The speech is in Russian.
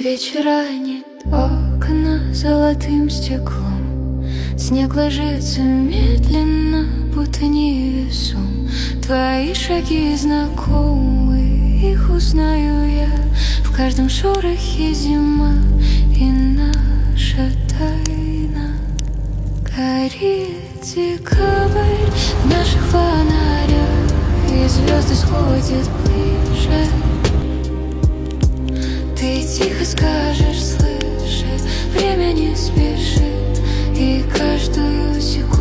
Вечер ранит окна золотым стеклом. Снег ложится медленно, будто невесом. Твои шаги знакомы, их узнаю я. В каждом шорохе зима и наша тайна. Горит декабрь в наших фонарях, и звезды сходят ближе. Ты тихо скажешь, слышит, время не спешит, и каждую секунду